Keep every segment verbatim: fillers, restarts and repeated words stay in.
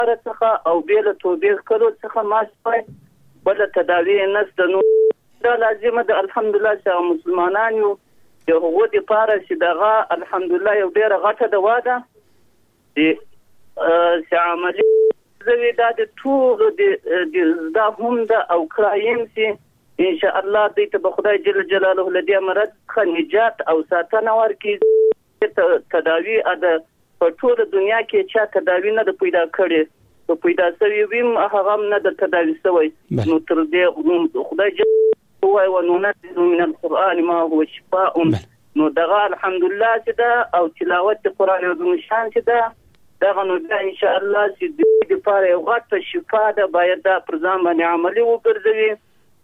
څخه او بې له توبې کولو څخه ما شوی بله تداوی نشته. نو دا لازمه ده الحمدلله چې مسلمانان یو د هغو دپاره چې دغه الحمدلله یو ډېره غټه دوا ده چې عملي زوی دا د ټولو د دا هم ده او کرایم چې انشاءالله دوی ته به خدای جل جلاله له دې مرض څخه نجات او ساتنه ورکړي. تداوی ده په ټوله دنیا کې چا تداوی نه ده پیدا کړې، په پیدا شوي ویم هغه هم نه ده تداوی شوی. نو تر دې خدای جل وایي وننزل من القرآن ما هو شفاء. نو دغه الحمدلله چې ده او تلاوت د قرآن عظیم شان چې ده دغه نو بیا انشاءالله چې د دې لپاره یو غټه شفا ده، باید دا پر ځان باندې عملي وګرځوي.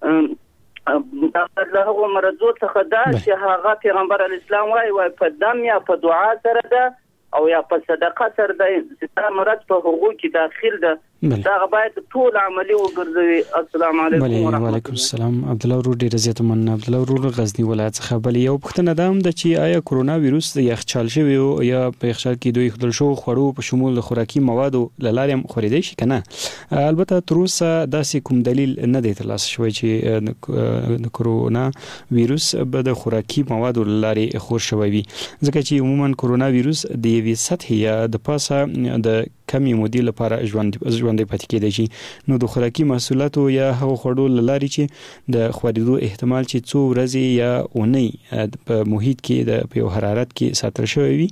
له هغو مرضو څخه دا چې هغه پیغمبر علیه السلام وایي وایي په دم یا په دعا سره ده او یا په صدقه سره ده چې دا مرض په هغو کې داخل ده، دغه باید ټول عملي وګرځوي. السلام علیکم ورحمۃ الله. وعلیکم السلام. عبدالله ورور ډېر زیات مننه. عبدالله ورور غزنی ولایت څخه. بل یو پوښتنه دا هم ده چې آیا کرونا ویروس د یخچال شوي یا په یخچال کې دوی ایښودل شوو خوړو په شمول د خوراکي موادو له لارې هم خورېدی شي که نه؟ البته تر اوسه داسې کوم دلیل نه دی ترلاسه شوی چې د کرونا ویروس به د خوراکي موادو له لارې خور شوی وي، ځکه چې عموما کرونا ویروس د یوې سطحې یا د پاسه د کمی مودې لپاره ژوند ژوندی پاتې کېدای شي. نو د خوراکي محصولاتو یا هغو خوړو له لارې چې د خورېدو احتمال چې څو ورځې یا اونۍ په محیط کې د په یو حرارت کې ساتل شوی وي،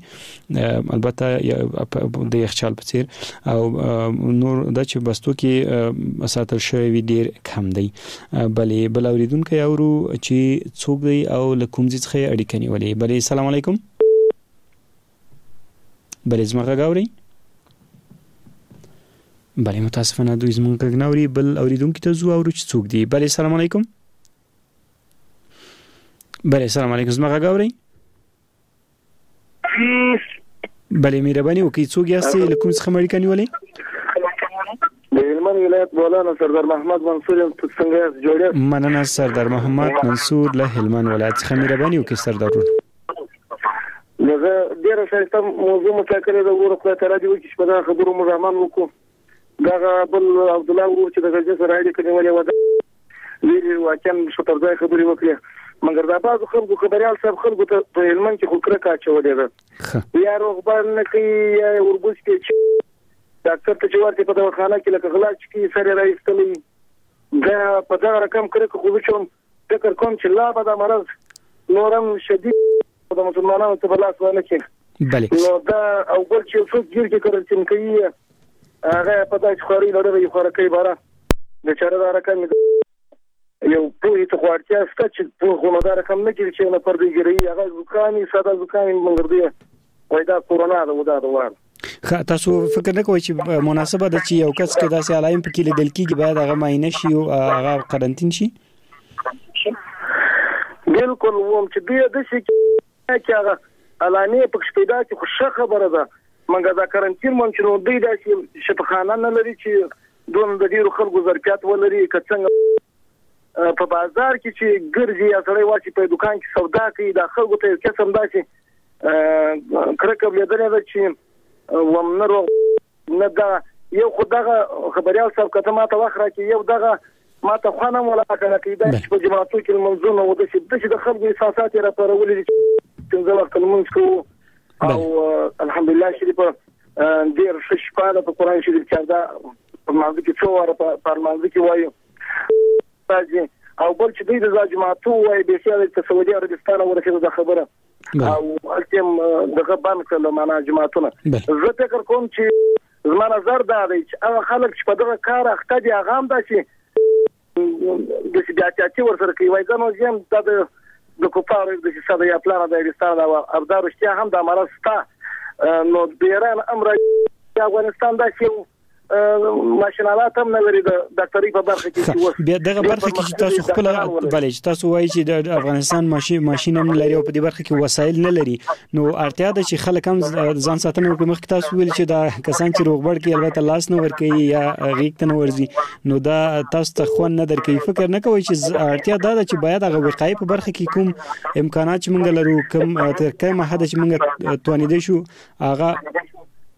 البته د یخچال په څیر او نور دا چې بستو کې ساتل شوی وي ډېر کم دی. بلې بل اورېدونکی اورو چې څوک دی او له کوم ځای څخه یې اړیکه نیولې. بلې سلام علیکم. بلې زما غږ اورئ؟ بله متاسفانه دوی زمونږ غږ نه اوري. بل اورېدونکي ته ځو اورو چې څوک دی. بله سلام علیکم. بله سلام علیکم. زما غږ اورئ؟ بله مهرباني وکړئ څوک یاستئ له کوم څخه مو اړیکه نیولې؟ د هلمند ولایت مولانا سردار محمد منصور یم. ته څنګه یاست؟ جوړ یاست؟ مننه سردار محمد منصور له هلمند ولایت څخه. مهرباني وکړئ سردار ورور. زه ډېره ښایسته موضوع مطرح کړې ده. وګوره خدای تعالی دې وکړي چې په دغه خبرو موږ عمل وکړو. دغه بل عبدالله ورور چې د غزې سره اړیکه نیولې وه ده ویلي واقعا ښه پر ځای خبرې وکړې، مګر دا بعضو خلکو خبریال صاحب خلکو ته په هلمند کې خو کرکه اچولې ده، یا روغبړ نه کوي یا وربوز کوي. ډاکټر ته چې ورته په دواخانه کې لکه غلا چې کوي سر یې راایستلی، دا په دغه رقم کرکه خو زه چې فکر کوم چې لا به دا مرض نور هم شدید د مسلمانانو ته په لاس ونه کړي. نو دا او بل چې څوک ګیر کې کرنټین کوي هغه په داسې خوارۍ لړۍ وي خوراکۍ باره بیچاره دا رقم یو پوهې ته خو اړتیا شته چې پوه خو نو دا رقم نه کړي چې نه پردې ګیروي هغه زکام یې ساده زکام یې مګر دی وایي دا کورونا ده و دا د وار. ښه تاسو فکر نه کوئ چې مناسبه ده چې یو کس کې داسې علایم پکې لیدل کېږي باید هغه معاینه شي او هغه قرنطین شي؟ بالکل وم چې دوی داسې چې هغه علامې پکې پیدا کړي خو ښه خبره ده، مګر دا قرنطین مونږ چې نو دوی داسې شفاخانه نه لري چې دونه د ډېرو خلکو ظرفیت ولري. که څنګه په بازار کې چې ګرځي یا سړی واچي په دوکان کې سودا کوي دا خلکو ته یو قسم داسې کرکه لیدلې ده چې وم نه روغ نه دا یو خو دغه خبریال صاحب که ته ما ته وخت راکړي یو دغه ما ته خوند هم ولاکنه کوي دا چې په جماعتو کې لمونځونه و داسې داسې د خلکو احساسات یې راپارولي دي چې پنځه وخته لمونځ کوو او الحمدلله شریفه ډېر ښه شفا ده په قرآن شریف کې دا په لمانځه کې څو واره په لمانځه کې وایو او بل چې دوی د جماعتو وایي بېخیاله ته سعودي عربستان ورسېده دا خبره او هلته هم دغه بند کړل معنا جماعتونه. زه فکر کوم چې زما نظر دا دی چې هغه خلک چې په دغه کار اخته دي هغه هم داسې داسې بې احتیاطي ورسره کوي. وایي زه نو زه یم دا د د کفارو د ساده یا پلان د عربستان او دا رښتیا هم دا مرض شته. نو د ایران امر د افغانستان داسې ماشینالات هم نه لري د ډاکټرۍ په برخه کې. بیا دغه برخه کې چې تاسو خپل بلې چې تاسو وایي چې د افغانستان ماشین ماشین هم لري او په دې برخه کې وسایل نه لري، نو اړتیا ده چې خلک هم ځان ساتنه وکړي. مخکې تاسو ویل چې دا کسان چې روغبړ کوي البته لاس نه ورکوي یا غیږ ته نه ورځي، نو دا تاسو ته خوند نه درکوي. فکر نه کوئ چې اړتیا دا ده چې باید هغه وقایې په برخه کې کوم امکانات چې موږ لرو کوم تر کومه حده چې موږ توانیدای شو هغه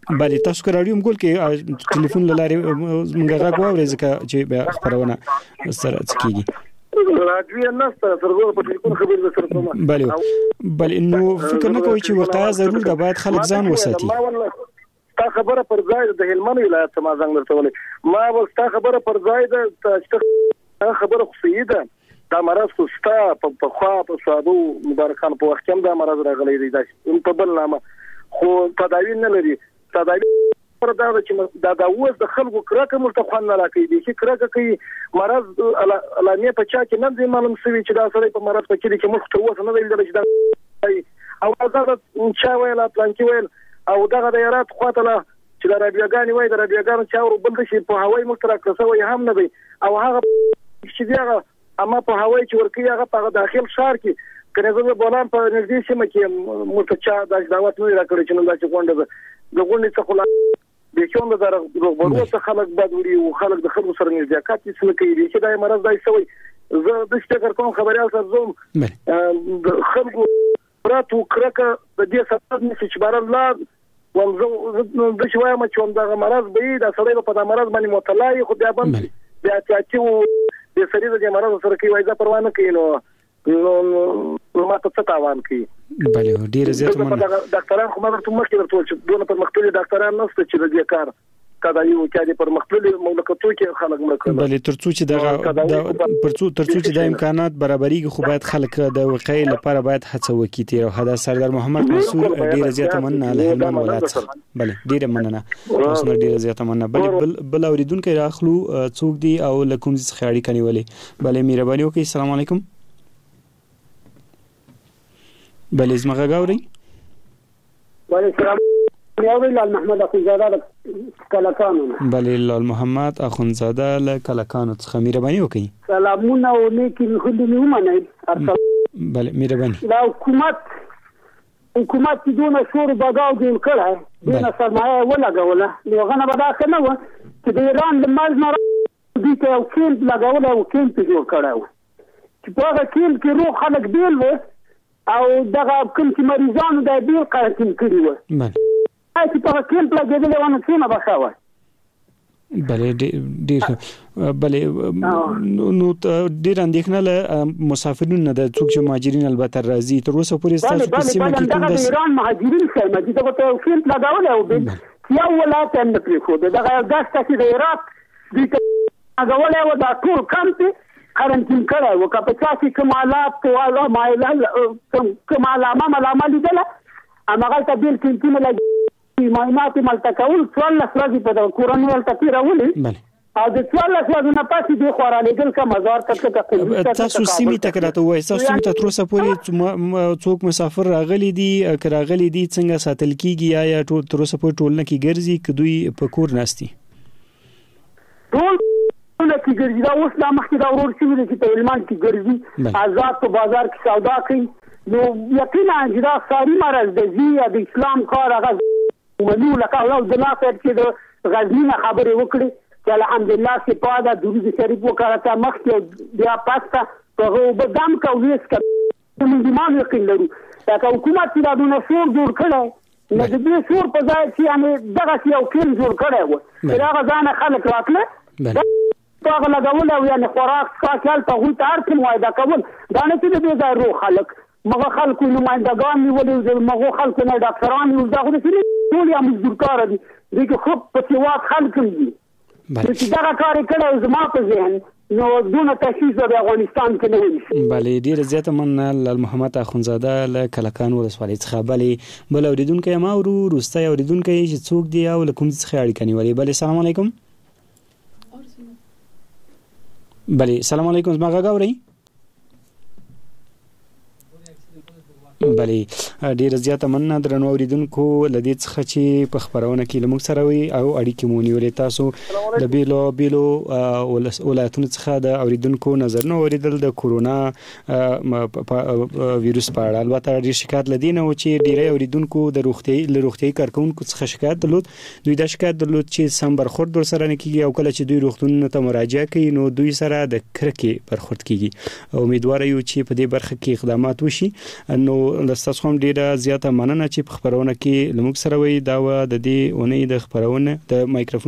بله تاسو که رادیو مګول کې ټلیفون لاره موږ غږ واورئ ځکه چې خبرونه سره کیږي رادیو نه سره په ټلیفون خبرې سره کوم بله بله نو فکر نه کوئ چې وقایع ضرور ده باید خلک ځان وساتي تا خبره پر ځای د هلمند ولایت ما زنګ درته ولې ما ولستا خبره پر ځای ده چې خبره خو صحیح ده دا مرض خو ستا په خوا په صابو مبارک خان په وخت کې دا مرض راغلی دی دا په بل نامه خو تداوی نه لري تداوی پر دا چې دا د اوس د خلکو کرکه ملتخوان نه راکې دي چې کرکه کوي مرض علامه په چا کې نه دی معلوم شوی چې دا سره په مرض په کې چې مخ ته وسه نه دی چې دا او دا چا ویل پلان کې ویل او دغه د یارات خواته چې د رادیوګانی وای د رادیوګانو چاور بل شي په هوای مشترک سوی هم نه دی او هغه چې دا اما په هوای چې ورکی هغه په داخل شهر کې کنه زه بولم په نږدې سیمه کې مستچا د دعوت نه راکړي چې نن دا چې غونډه د غونډې څخه خلا د کوم د روغبرو څخه خلک بدوري او خلک د خلکو سره نزدېکات هیڅ نه کوي چې دا مرض دای سوی زه د فکر کوم خبريال سره زوم د خلکو پراتو کرکه د دې سبب نشي چې بار الله ومزه د شويه ما چې دا مرض به دا سړی په دا مرض باندې مطلع خو بیا باندې بیا چې د سړي د مرض سره کې وایي دا پروا نه کوي نو ما ته څه تاوان کوي بله ډیر زیات من ډاکټران خو ما ته مخکې ورته چې دونه پر مختلف ډاکټران نشته چې د دې کار کدا یو چې پر مختلف مملکتونو کې خلک مرکه بله ترڅو چې دا پرڅو ترڅو چې د امکانات برابرۍ خو باید خلک د وقایې لپاره باید هڅه وکړي تیر او حدا سردار محمد منصور ډیر زیات مننه له هلمند ولایت بله ډیر مننه اوس ډیر زیات مننه بل بل اوریدونکو راخلو څوک دی او لکم څخه اړیکه نیولې بله مهرباني وکړئ السلام علیکم بله زما غږ اورئ وعلیکم السلام لال محمد اخونزاده له کلکانو بله لال محمد اخونزاده له کلکانو څخه مهرباني وکړئ سلامونه او نیکی خدای مې ومنئ بله مهرباني دا حکومت حکومت چې دونه شور بګاو جوړ کړی دونه سرمایه ولګوله نو هغه نه به داسې نه وه چې د ایران د مرز نه دوی ته یو کیمپ لګولی او کیمپ یې جوړ کړی و چې په هغه کیمپ کې روغ خلک بیل وو او دغه کوم چې مریضانو د بیل قرنطین کړي وو بله چې په هغه کیمپ لګېدلی وه نو څونه به ښه وه بله ډېر بله نو ډېر اندېښنه له مسافرینو نه ده څوک چې مهاجرین البته راځي تر اوسه پورې ستاسو په سیمه کې کوم د ایران مهاجرین ښیم چې دغه ته یو کیمپ لګولی او یو ولایت یې نه پرېښود دغه یو دښته چې د عراق دوی ته لګولی و دا ټول کمپ قرنطین کړی و که په چا چې کوم حالات والا کوم علامه ملامه لیدله هماغلته بیل کیمپونه لګي معاینات ملته کول څوارلس ورځې په دغه کورنۍ هلته تېرولې او د څوارلس ورځو نه پسې دوی خوا رالېږل که مزار ته تاسو سیمې ته که راته ووایئ ستاسو سیمې ته تر اوسه پورې څوک مسافر راغلي دي که راغلي دي څنګه ساتل کېږي آیا ټول تر اوسه پورې ټولنه کې ګرځي که دوی په کور ناست دي ټول ټولنه کې ګرځي دا اوس لا مخکې دا ورور شوي دی چې په هلمند کې ګرځي آزاد په بازار کې سودا کوي نو یقینا چې دا ښاري مرض د زی یا د اسلام کار هغه ولو لکه الله د ناصر چې د غزني نه خبرې وکړي چې الحمدلله سپاه دا درود شریف وکړه مخکې بیا پاسته په بدام کولیس کې موږ یقین لرو دا حکومت چې دا دونه شور جوړ کړی نو د دې شور په ځای چې یعنی دغه یو کین جوړ کړی و چې هغه ځان خلک راتله دا هغه لګول او یعنی خوراک څښاک ته غوښتل هر کوم وایدا کول دا نه چې د دې روح خلک مغه خلکو نمائندگان نیولې مغه خلکو نه ډاکټران یو دا خو ټول یا مزدورکار دي دغه خو په سیوات خلک دي چې دا کار کړه زما په ذهن نو دونه تشخیص د افغانستان کې نه وي بله ډیر زیاته مننه لال محمد اخونزاده له کلکان ولسوالۍ څخه بله بل اوریدونکی ما ورو روسته اوریدونکی چې څوک دی او له کوم څخه اړیکه نیولې بله السلام علیکم بله السلام علیکم زما غږ اورئ بله ډیر زیاته مننه درنو اوریدونکو لدې څخه چې په خبرونه کې لمږ سره وي او اړیکې مو نیولې تاسو د بیلو بیلو ولایتونو څخه د اوریدونکو نظرونه اوریدل د کورونا ویروس په اړه البته ډیر شکایت لدینه و چې ډیری اوریدونکو د روغتي له روغتي کارکونکو څخه شکایت درلود دوی د شکایت درلود چې سم برخورد در سره نه کیږي او کله چې دوی روغتونونو ته مراجعه کوي نو دوی سره د کرکې برخورد کیږي امیدوار یو چې په دې برخه کې اقدامات وشي نو د تاسو هم ډیره زیاته مننه چې په خبرونه کې لمک سره وي دا و د دې اونۍ د خبرونه د مایکروفون